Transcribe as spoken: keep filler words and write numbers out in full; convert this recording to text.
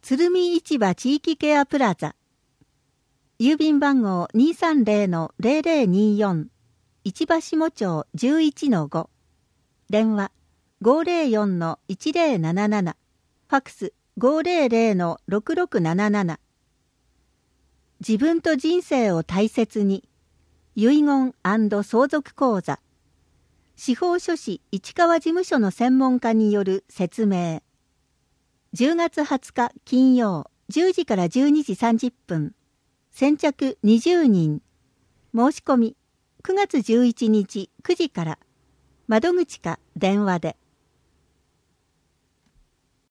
鶴見市場地域ケアプラザ。郵便番号 にーさんぜろのぜろぜろにーよん 市場下町 じゅういちのご。電話 ごーぜろよんのいちぜろなななな。ファックス ごーぜろぜろのろくろくなななな。自分と人生を大切に。遺言&相続講座。司法書士市川事務所の専門家による説明。じゅうがつはつか金曜じゅうじからじゅうにじさんじゅっぷん。先着にじゅうにん。申し込みくがつじゅういちにちくじから。窓口か電話で。